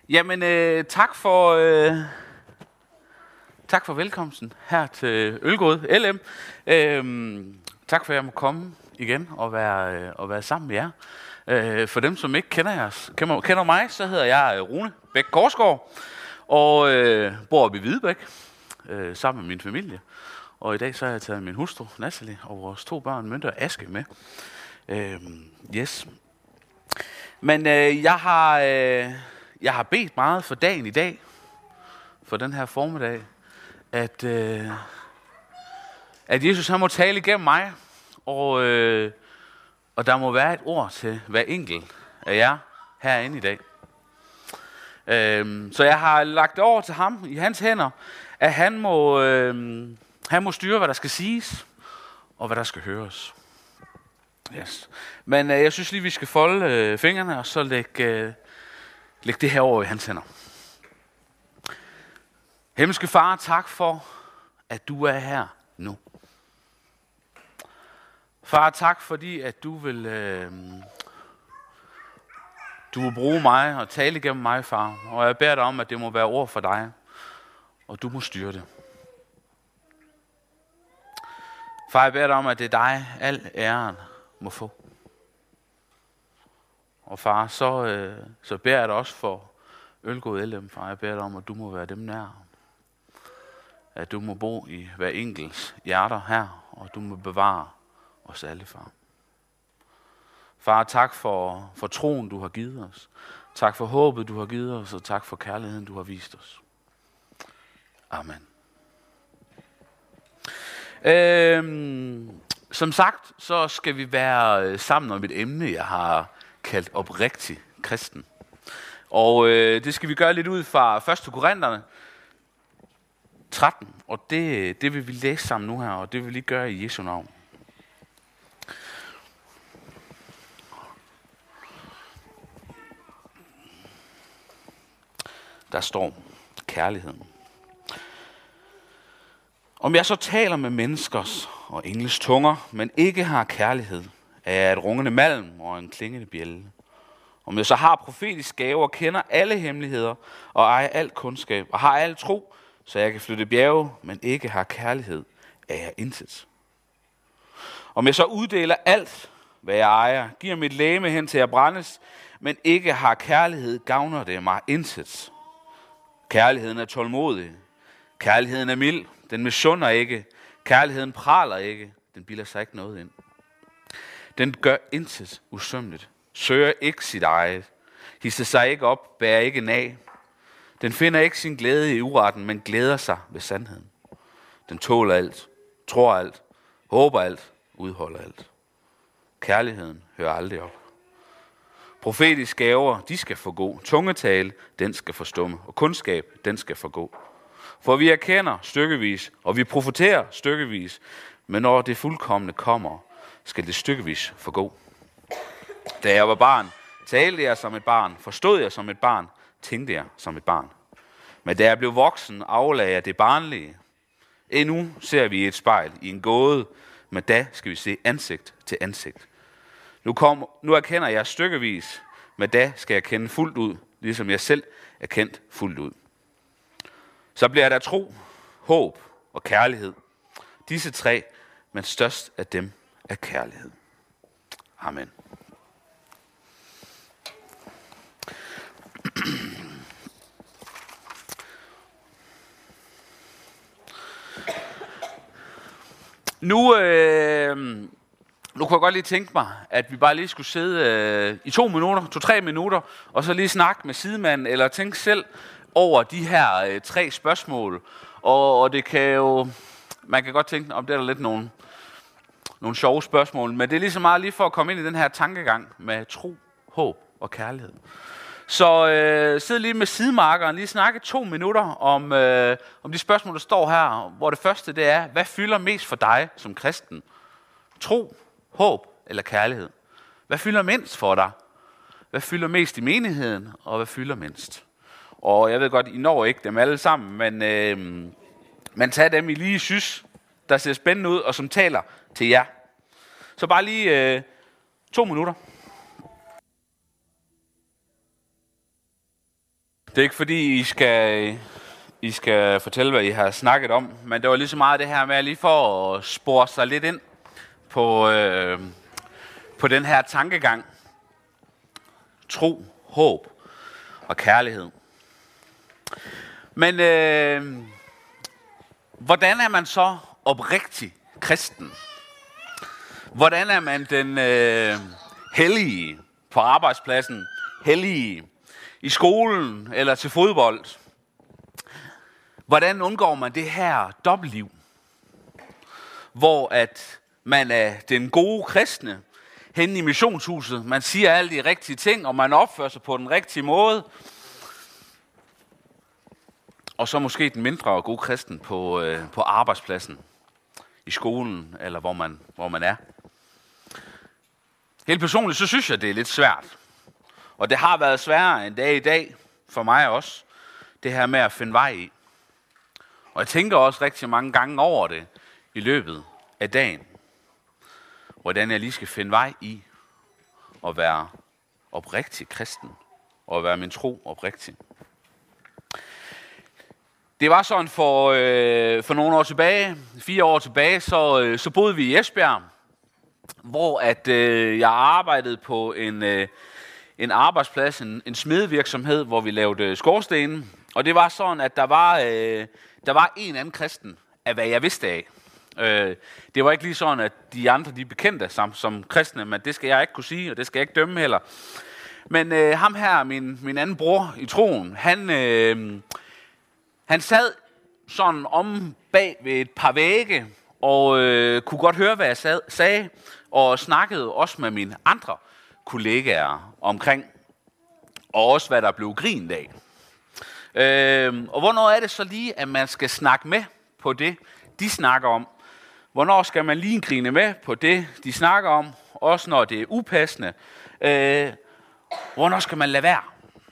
Jamen, tak for velkomsten her til Ølgod LM. Tak for, at jeg må komme igen og være sammen med jer. For dem, som ikke kender mig, så hedder jeg Rune Bæk Korsgaard og bor oppe i Hvidebæk sammen med min familie. Og i dag så har jeg taget min hustru, Natalie, og vores 2 børn, Mønte og Aske, med. Yes. Men jeg har bedt meget for dagen i dag, for den her formiddag, at Jesus han må tale igennem mig, og der må være et ord til hver enkelt af jer herinde i dag. Så jeg har lagt det over til ham i hans hænder, at han må styre, hvad der skal siges, og hvad der skal høres. Yes. Men jeg synes lige, vi skal folde fingrene, og så lægge det her over i hans hænder. Himmelske Far, tak for, at du er her nu. Far, tak fordi, at du vil bruge mig og tale igennem mig, far. Og jeg beder dig om, at det må være ord for dig, og du må styre det. Far, jeg beder dig om, at det er dig, al æren må få. Og far, så beder jeg dig også for Ølgod LM, far. Jeg beder dig om, at du må være dem nær. At du må bo i hver enkelts hjerter her, og du må bevare os alle, far. Far, tak for troen, du har givet os. Tak for håbet, du har givet os, og tak for kærligheden, du har vist os. Amen. Som sagt, så skal vi være sammen om et emne, jeg har kaldt oprigtig kristen. Og det skal vi gøre lidt ud fra 1. Korinterne 13, og det vil vi læse sammen nu her, og det vil vi gøre i Jesu navn. Der står kærligheden. Om jeg så taler med menneskers og engles tunger, men ikke har kærlighed, er jeg et rungende malm og en klingende bjælde. Om jeg så har profetisk gave og kender alle hemmeligheder og ejer al kundskab og har al tro, så jeg kan flytte bjerge, men ikke har kærlighed, er jeg intet. Om jeg så uddeler alt, hvad jeg ejer, giver mit legeme hen til at brændes, men ikke har kærlighed, gavner det mig intet. Kærligheden er tålmodig. Kærligheden er mild. Den misunder ikke. Kærligheden praler ikke. Den bilder sig ikke noget ind. Den gør intet usømmeligt. Søger ikke sit eget. Hisser sig ikke op. Bærer ikke nag. Den finder ikke sin glæde i uretten, men glæder sig ved sandheden. Den tåler alt. Tror alt. Håber alt. Udholder alt. Kærligheden hører aldrig op. Profetiske gaver, de skal forgå. Tungetale, den skal forstumme. Og kundskab, den skal forgå. For vi erkender stykkevis, og vi profeterer stykkevis. Men når det fuldkomne kommer, skal det stykkevis forgå. Da jeg var barn, talte jeg som et barn, forstod jeg som et barn, tænkte jeg som et barn. Men da jeg blev voksen, aflagde jeg det barnlige. Endnu ser vi et spejl i en gåde, men da skal vi se ansigt til ansigt. Nu erkender jeg stykkevis, men da skal jeg kende fuldt ud, ligesom jeg selv er kendt fuldt ud. Så bliver der tro, håb og kærlighed. Disse 3, men størst af dem er kærlighed. Amen. Nu kunne jeg godt lige tænke mig, at vi bare lige skulle sidde i 2-3 minutter, og så lige snakke med sidemanden, eller tænke selv over de her 3 spørgsmål. Og det kan jo, man kan godt tænke, om det er der lidt nogle sjove spørgsmål, men det er lige så meget lige for at komme ind i den her tankegang med tro, håb og kærlighed. Så sid lige med sidemarkeren, lige snakke 2 minutter om de spørgsmål, der står her, hvor det første det er, hvad fylder mest for dig som kristen? Tro, håb eller kærlighed? Hvad fylder mindst for dig? Hvad fylder mest i menigheden, og hvad fylder mindst? Og jeg ved godt, I når ikke dem alle sammen, men tag dem, I lige synes, der ser spændende ud, og som taler til jer. Så bare lige 2 minutter. Det er ikke fordi, I skal fortælle, hvad I har snakket om, men det var lige så meget det her med lige for at spore sig lidt ind på den her tankegang. Tro, håb og kærlighed. Men hvordan er man så oprigtig kristen? Hvordan er man den hellige på arbejdspladsen, hellige i skolen eller til fodbold? Hvordan undgår man det her dobbeltliv, hvor at man er den gode kristne henne i missionshuset, man siger alle de rigtige ting, og man opfører sig på den rigtige måde, og så måske den mindre gode kristen på arbejdspladsen, i skolen eller hvor man er. Helt personligt, så synes jeg, det er lidt svært. Og det har været sværere en dag i dag, for mig også, det her med at finde vej i. Og jeg tænker også rigtig mange gange over det i løbet af dagen. Hvordan jeg lige skal finde vej i at være oprigtig kristen. Og at være min tro oprigtig. Det var sådan for nogle år tilbage, 4 år tilbage, så boede vi i Esbjerg. Hvor at jeg arbejdede på en arbejdsplads, en smedevirksomhed, hvor vi lavede skorstene. Og det var sådan, at der var en anden kristen, af hvad jeg vidste af. Det var ikke lige sådan, at de andre de bekendte som kristne, men det skal jeg ikke kunne sige, og det skal jeg ikke dømme heller. Men ham her, min anden bror i troen, han sad sådan om bag ved et par vægge, og kunne godt høre, hvad jeg sagde, og snakkede også med mine andre kollegaer omkring, og også hvad der blev grinet af. Og hvornår er det så lige, at man skal snakke med på det, de snakker om? Hvornår skal man lige grine med på det, de snakker om, også når det er upassende? Hvornår skal man lade være?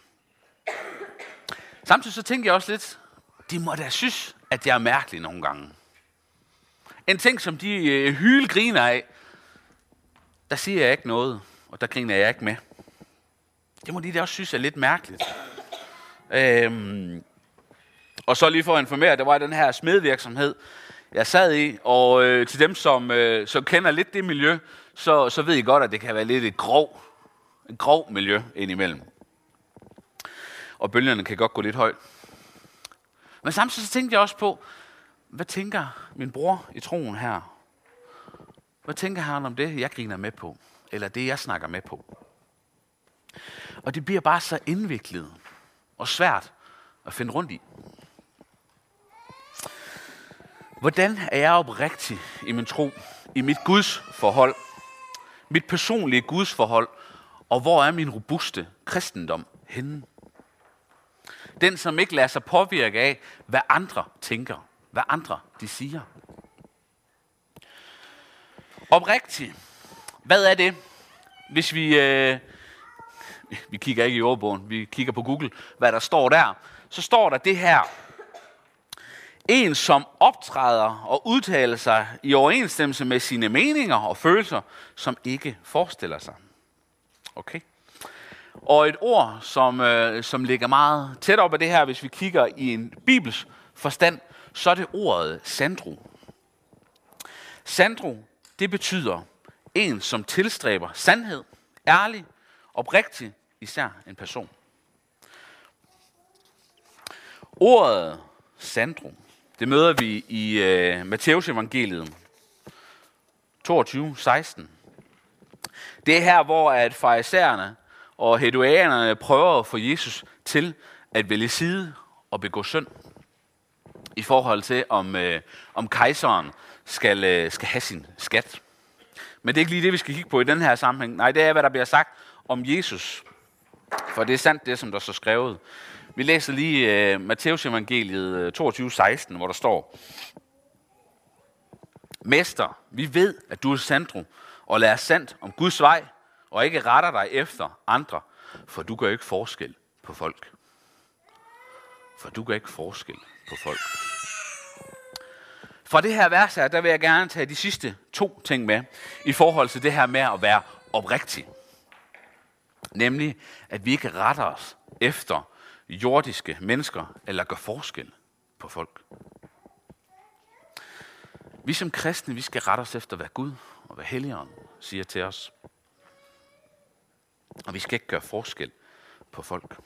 Samtidig så tænker jeg også lidt, de må da synes, at jeg er mærkelig nogle gange. En ting, som de hylgriner af, der siger jeg ikke noget, og der griner jeg ikke med. Det må de da også synes er lidt mærkeligt. Og så lige for at informere, der var den her smedvirksomhed, jeg sad i, og til dem, som kender lidt det miljø, så ved I godt, at det kan være lidt et grov miljø indimellem. Og bølgerne kan godt gå lidt højt. Men samtidig så tænkte jeg også på, hvad tænker min bror i troen her? Hvad tænker han om det, jeg griner med på? Eller det, jeg snakker med på? Og det bliver bare så indviklet og svært at finde rundt i. Hvordan er jeg oprigtig i min tro, i mit gudsforhold, mit personlige gudsforhold, og hvor er min robuste kristendom henne? Den, som ikke lader sig påvirke af, hvad andre tænker, hvad andre de siger. Oprigtig. Hvad er det? Hvis vi kigger ikke i ordbogen, vi kigger på Google, hvad der står der. Så står der det her. En, som optræder og udtaler sig i overensstemmelse med sine meninger og følelser, som ikke forestiller sig. Okay. Og et ord, som ligger meget tæt op af det her, hvis vi kigger i en bibelsk forstand, så er det ordet sandro. Sandro, det betyder en, som tilstræber sandhed, ærlig, oprigtig, især en person. Ordet sandro, det møder vi i Matteus evangeliet 22:16. Det er her, hvor at farisæerne og heduæerne prøver at få Jesus til at vælge side og begå synd. I forhold til, om kejseren skal have sin skat. Men det er ikke lige det, vi skal kigge på i den her sammenhæng. Nej, det er, hvad der bliver sagt om Jesus. For det er sandt, det som der står skrevet. Vi læser lige Matteus evangeliet 22:16, hvor der står: Mester, vi ved, at du er sandro, og lærer sandt om Guds vej, og ikke retter dig efter andre, for du gør ikke forskel på folk. For du gør ikke forskel på folk. Fra det her vers her, der vil jeg gerne tage de sidste 2 ting med, i forhold til det her med at være oprigtig. Nemlig, at vi ikke retter os efter jordiske mennesker, eller gør forskel på folk. Vi som kristne, vi skal rette os efter, hvad Gud og hvad Helligånden siger til os. Og vi skal ikke gøre forskel på folk.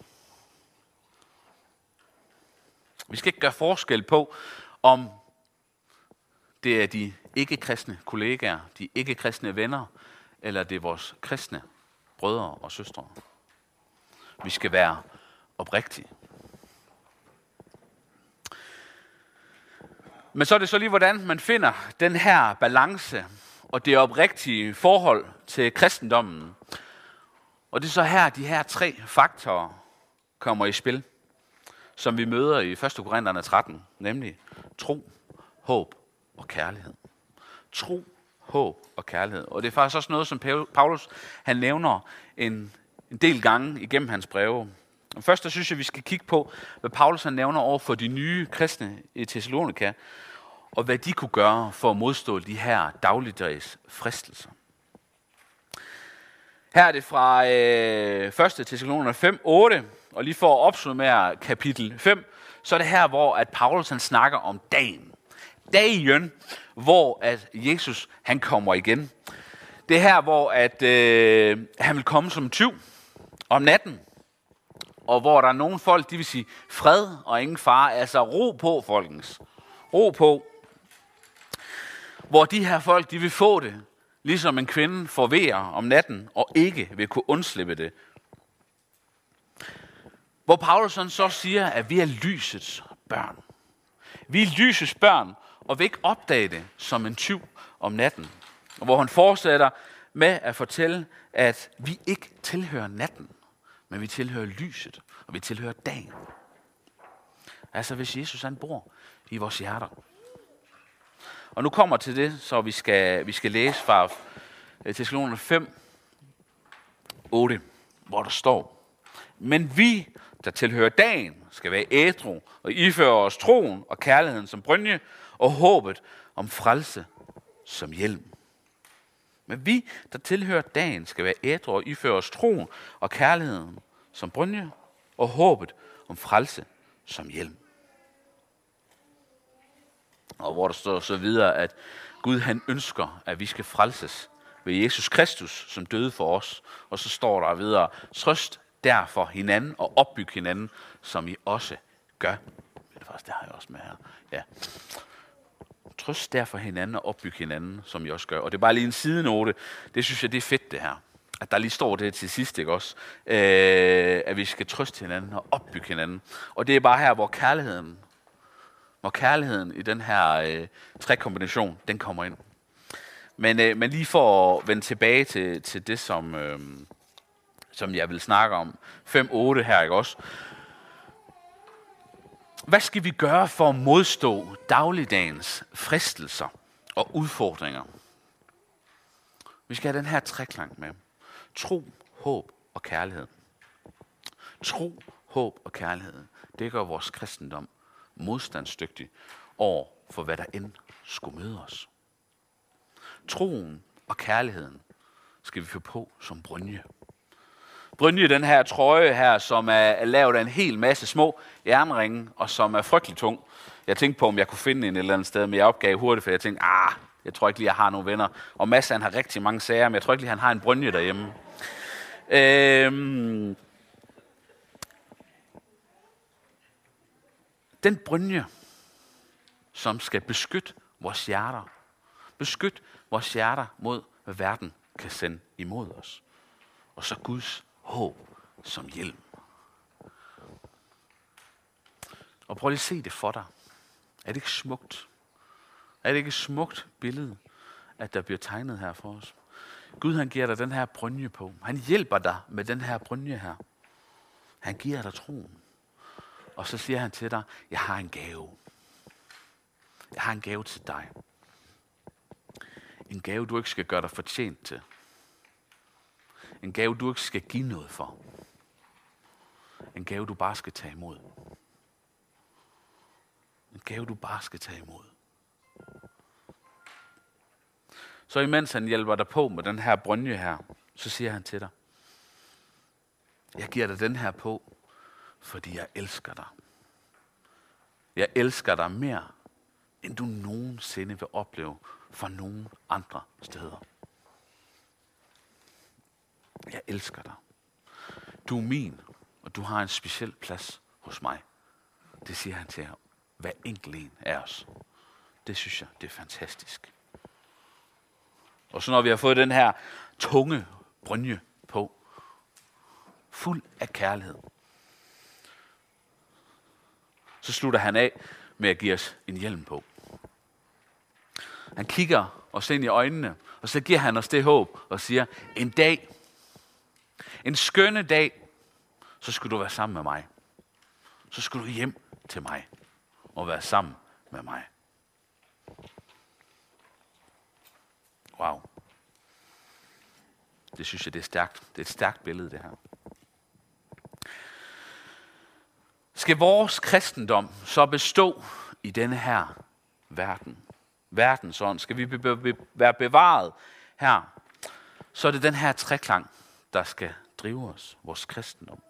Vi skal ikke gøre forskel på, om det er de ikke-kristne kollegaer, de ikke-kristne venner, eller det er vores kristne brødre og søstre. Vi skal være oprigtige. Men så er det så lige, hvordan man finder den her balance og det oprigtige forhold til kristendommen. Og det er så her, de her 3 faktorer kommer i spil, som vi møder i 1. Korinterne 13, nemlig tro, håb og kærlighed. Tro, håb og kærlighed. Og det er faktisk også noget, som Paulus han nævner en del gange igennem hans breve. Og først der synes jeg, vi skal kigge på, hvad Paulus han nævner over for de nye kristne i Thessalonika, og hvad de kunne gøre for at modstå de her dagligdags fristelser. Her er det fra 1. Thessaloniker 5, 8, og lige for at opsummere kapitel 5, så er det her, hvor at Paulus han snakker om dagen. Dagen, hvor at Jesus han kommer igen. Det er her, hvor at han vil komme som tyv om natten, og hvor der er nogle folk, de vil sige fred og ingen fare, altså ro på, folkens. Ro på. Hvor de her folk, de vil få det, ligesom en kvinde får vejer om natten, og ikke vil kunne undslippe det. Hvor Paulus så siger, at vi er lysets børn. Vi er lysets børn, og vil ikke opdage det som en tyv om natten. Og hvor han fortsætter med at fortælle, at vi ikke tilhører natten, men vi tilhører lyset, og vi tilhører dagen. Altså hvis Jesus han bor i vores hjerter. Og nu kommer til det, så vi skal læse fra Thessaloniker 5, 8, hvor der står: Men vi, der tilhører dagen, skal være ædru og iføre os troen og kærligheden som brynje og håbet om frelse som hjelm. Men vi, der tilhører dagen, skal være ædru og iføre os troen og kærligheden som brynje og håbet om frelse som hjelm. Og hvor der står så videre, at Gud han ønsker, at vi skal frelses ved Jesus Kristus, som døde for os. Og så står der videre: trøst derfor hinanden og opbyg hinanden, som I også gør. Det har jeg også med her. Ja. Trøst derfor hinanden og opbyg hinanden, som I også gør. Og det er bare lige en sidenote. Det synes jeg, det er fedt det her. At der lige står det til sidst, ikke også? At vi skal trøste hinanden og opbygge hinanden. Og det er bare her, hvor kærligheden i den her trækombination, den kommer ind. Men lige for at vende tilbage til det, som jeg vil snakke om, 5-8 her, ikke også? Hvad skal vi gøre for at modstå dagligdagens fristelser og udfordringer? Vi skal have den her treklang med. Tro, håb og kærlighed. Tro, håb og kærlighed. Det gør vores kristendom modstandsdygtig over for, hvad der end skulle møde os. Troen og kærligheden skal vi få på som brynje. Brynje, den her trøje her, som er lavet af en hel masse små jernringe, og som er frygtelig tung. Jeg tænkte på, om jeg kunne finde en et eller andet sted, men jeg opgav hurtigt, for jeg tænkte, jeg tror ikke lige, jeg har nogle venner. Og Mads, han har rigtig mange sager, men jeg tror ikke lige, han har en brynje derhjemme. Den brynje, som skal beskytte vores hjerter. Beskytte vores hjerter mod, hvad verden kan sende imod os. Og så Guds håb som hjelm. Og prøv lige at se det for dig. Er det ikke smukt? Er det ikke et smukt billede, at der bliver tegnet her for os? Gud han giver dig den her brynje på. Han hjælper dig med den her brynje her. Han giver dig troen. Og så siger han til dig, jeg har en gave. Jeg har en gave til dig. En gave, du ikke skal gøre dig fortjent til. En gave, du ikke skal give noget for. En gave, du bare skal tage imod. En gave, du bare skal tage imod. Så imens han hjælper dig på med den her brynje her, så siger han til dig, jeg giver dig den her på, fordi jeg elsker dig. Jeg elsker dig mere, end du nogensinde vil opleve fra nogen andre steder. Jeg elsker dig. Du er min, og du har en speciel plads hos mig. Det siger han til hver enkelt en af os. Det synes jeg, det er fantastisk. Og så når vi har fået den her tunge brynje på, fuld af kærlighed, så slutter han af med at give os en hjelm på. Han kigger os ind i øjnene, og så giver han os det håb og siger, en dag, en skønne dag, så skal du være sammen med mig. Så skal du hjem til mig og være sammen med mig. Wow. Det synes jeg, det er stærkt. Det er et stærkt billede, det her. Skal vores kristendom så bestå i denne her verden? Verdens ånd. Skal vi være bevaret her? Så er det den her treklang, der skal drive os, vores kristendom.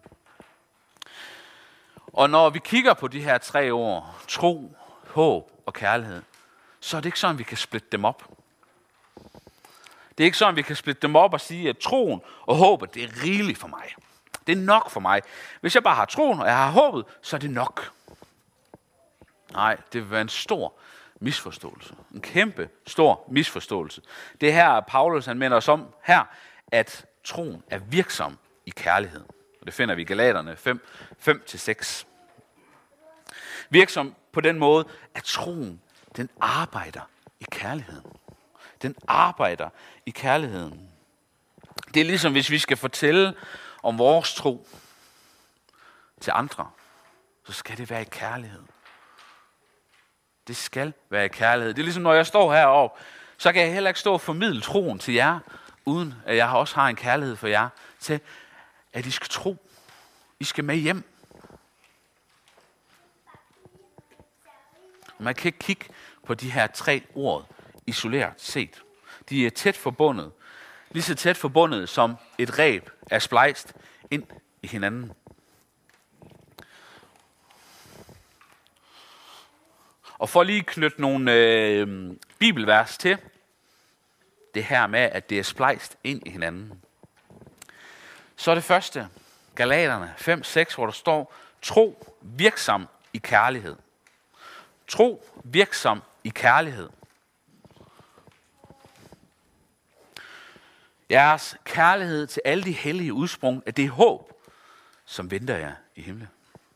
Og når vi kigger på de her 3 ord, tro, håb og kærlighed, så er det ikke sådan, vi kan splitte dem op. Det er ikke sådan, vi kan splitte dem op og sige, at troen og håbet, det er rigeligt for mig. Det er nok for mig. Hvis jeg bare har troen, og jeg har håbet, så er det nok. Nej, det vil være en stor misforståelse. En kæmpe stor misforståelse. Det her, Paulus han minder os om her, at troen er virksom i kærlighed. Og det finder vi i Galaterne 5-6. Virksom på den måde, at troen, den arbejder i kærligheden. Den arbejder i kærligheden. Det er ligesom, hvis vi skal fortælle om vores tro til andre, så skal det være i kærlighed. Det skal være i kærlighed. Det er ligesom, når jeg står heroppe, så kan jeg heller ikke stå og formidle troen til jer, uden at jeg også har en kærlighed for jer, til at I skal tro. I skal med hjem. Man kan ikke kigge på de her 3 ord isoleret set. De er tæt forbundet. Lige så tæt forbundet som et reb er splejst ind i hinanden. Og for lige at knytte nogle bibelvers til det her med, at det er splejst ind i hinanden. Så er det første, Galaterne 5-6, hvor der står, tro virksom i kærlighed. Tro virksom i kærlighed. Jeres kærlighed til alle de hellige udsprung af det håb, som venter jer i himlen.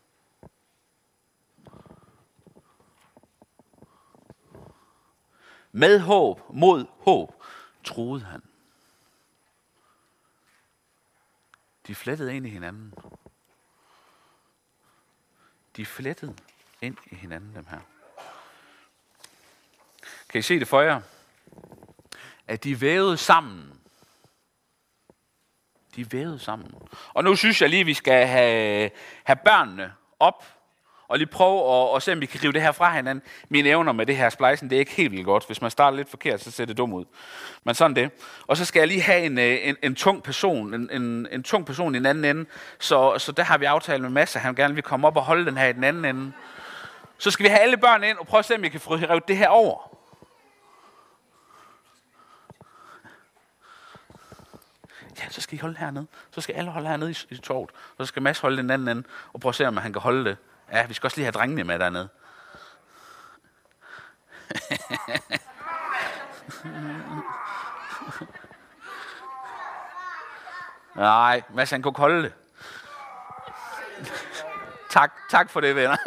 Med håb, mod håb, troede han. De flettede ind i hinanden. De flettede ind i hinanden, dem her. Kan I se det for jer? At de vævede sammen. De vævede sammen. Og nu synes jeg lige, at vi skal have børnene op, og lige prøve at se, om vi kan rive det her fra hinanden. Mine evner med det her splejsen, det er ikke helt vildt godt. Hvis man starter lidt forkert, så ser det dumt ud. Men sådan det. Og så skal jeg lige have en tung person, en tung person i den anden ende. Så der har vi aftalt med Mads, at han gerne vil komme op og holde den her i den anden ende. Så skal vi have alle børn ind og prøve at se, om vi kan få revet det her over. Ja, så skal I holde hernede. Så skal alle holde hernede i torvet. Og så skal Mads holde den anden ende og prøve at se, om han kan holde det. Ja, vi skal også lige have drengene med dernede. Nej, Mads han kunne holde det. Tak for det, venner.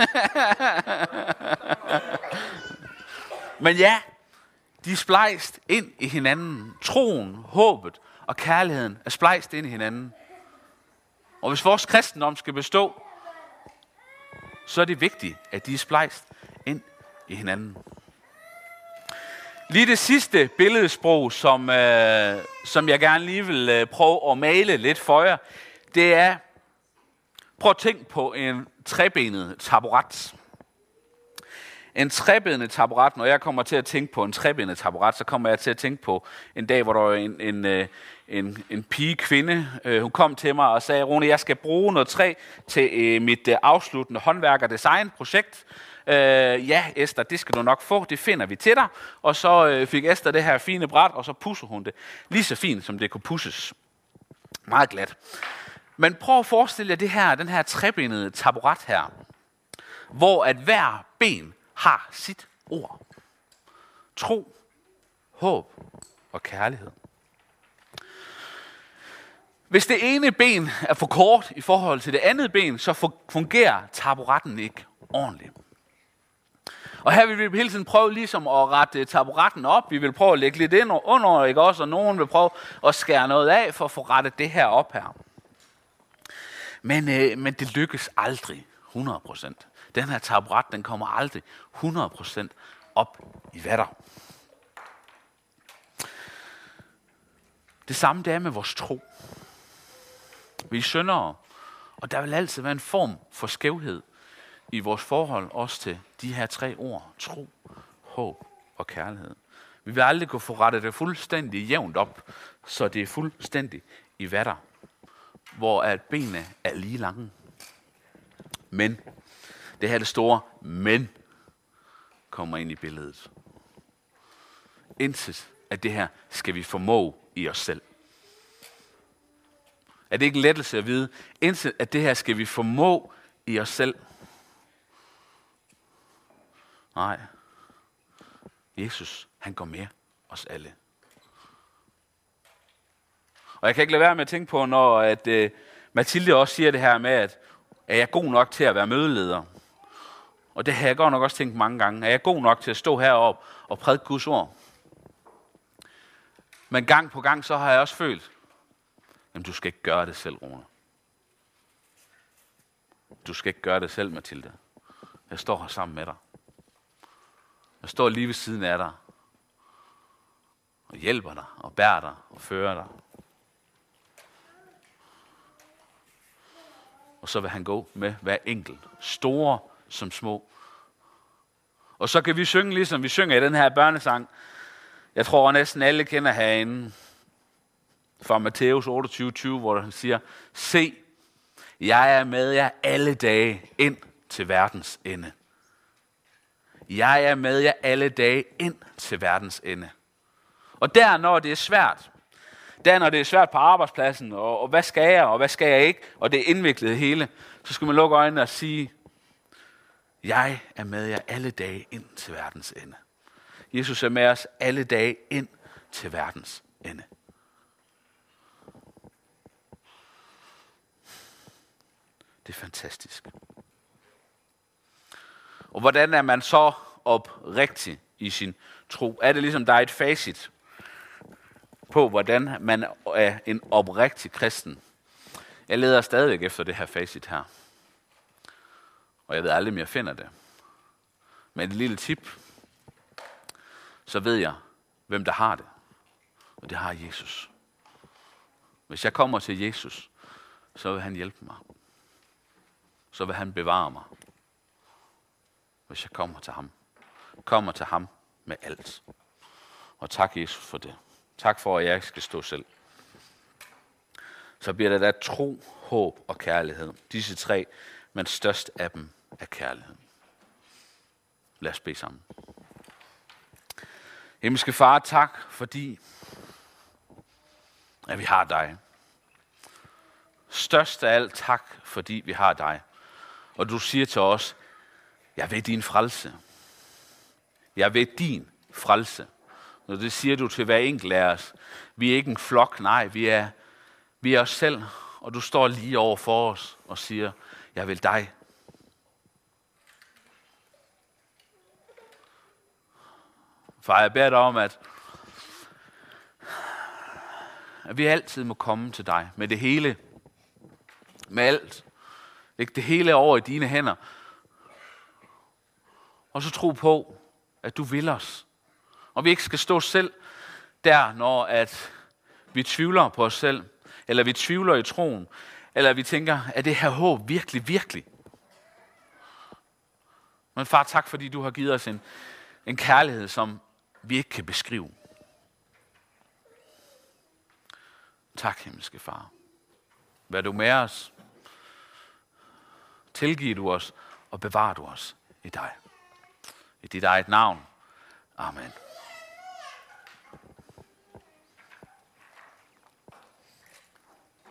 Men ja, de er splejst ind i hinanden. Troen, håbet og kærligheden er splejst ind i hinanden. Og hvis vores kristendom skal bestå, så er det vigtigt, at de er splejst ind i hinanden. Lige det sidste billedsprog, som jeg gerne lige vil prøve at male lidt for jer, det er, prøv at tænke på en trebenet taburet. En trebenet taburet, når jeg kommer til at tænke på en trebenet taburet, så kommer jeg til at tænke på en dag, hvor der var en pige-kvinde. Hun kom til mig og sagde, Rune, jeg skal bruge noget træ til mit afsluttende håndværk- og designprojekt. Ja, Esther, det skal du nok få, det finder vi til dig. Og så fik Esther det her fine bræt, og så pudsede hun det lige så fint, som det kunne pudses. Meget glat. Men prøv at forestille jer den her trebenede taburet her, hvor at hver ben har sit ord. Tro, håb og kærlighed. Hvis det ene ben er for kort i forhold til det andet ben, så fungerer taburetten ikke ordentligt. Og her vil vi hele tiden prøve ligesom at rette taburetten op. Vi vil prøve at lægge lidt ind under, ikke også? Og nogen vil prøve at skære noget af for at få rettet det her op her. Men det lykkes aldrig 100%. Den her taburet, den kommer aldrig 100% op i vatter. Det samme det er med vores tro. Vi er syndere, og der vil altid være en form for skævhed i vores forhold også til de her 3 ord. Tro, håb og kærlighed. Vi vil aldrig kunne få rettet det fuldstændig jævnt op, så det er fuldstændig i vatter, hvor at benene er lige lange. Men, det her det store men, kommer ind i billedet. Intet af det her skal vi formå i os selv. Er det ikke en lettelse at vide? Intet af det her skal vi formå i os selv. Nej. Jesus, han går med os alle. Og jeg kan ikke lade være med at tænke på, når at Mathilde også siger det her med, at er jeg god nok til at være mødeleder? Og det har jeg godt nok også tænkt mange gange. Er jeg god nok til at stå heroppe og prædike Guds ord? Men gang på gang, så har jeg også følt, jamen du skal ikke gøre det selv, Rune. Du skal ikke gøre det selv, Mathilde. Jeg står her sammen med dig. Jeg står lige ved siden af dig. Og hjælper dig, og bærer dig, og fører dig. Og så vil han gå med hver enkelt. Store som små. Og så kan vi synge, ligesom vi synger i den her børnesang. Jeg tror næsten alle kender herinde. Fra Matthæus 28:20, hvor han siger, se, jeg er med jer alle dage ind til verdens ende. Jeg er med jer alle dage ind til verdens ende. Og der, når det er svært, når det er svært på arbejdspladsen, og hvad skal jeg, og hvad skal jeg ikke, og det er indviklet hele, så skal man lukke øjnene og sige, jeg er med jer alle dage ind til verdens ende. Jesus er med os alle dage ind til verdens ende. Det er fantastisk. Og hvordan er man så oprigtig i sin tro? Er det ligesom, der er et facit på, hvordan man er en oprigtig kristen? Jeg leder stadig efter det her facit her. Og jeg ved aldrig, om jeg finder det. Men et lille tip, så ved jeg, hvem der har det. Og det har Jesus. Hvis jeg kommer til Jesus, så vil han hjælpe mig. Så vil han bevare mig. Hvis jeg kommer til ham. Kommer til ham med alt. Og tak Jesus for det. Tak for, at jeg ikke skal stå selv. Så bliver det da tro, håb og kærlighed. Disse 3, men størst af dem er kærlighed. Lad os bede sammen. Himmelske Far, tak fordi, at vi har dig. Størst af alt tak, fordi vi har dig. Og du siger til os, jeg ved din frelse. Jeg ved din frelse. Og det siger du til hver enkelt af os. Vi er ikke en flok, nej, vi er os selv. Og du står lige over for os og siger, jeg vil dig. Far, jeg beder dig om, at vi altid må komme til dig med det hele. Med alt. Læg det hele over i dine hænder. Og så tro på, at du vil os. Og vi ikke skal stå selv der, når at vi tvivler på os selv. Eller vi tvivler i troen. Eller vi tænker, er det her håb virkelig, virkelig? Men far, tak fordi du har givet os en kærlighed, som vi ikke kan beskrive. Tak, himmelske Far. Vær du med os. Tilgiv du os, og bevar du os i dig. I dit eget navn. Amen.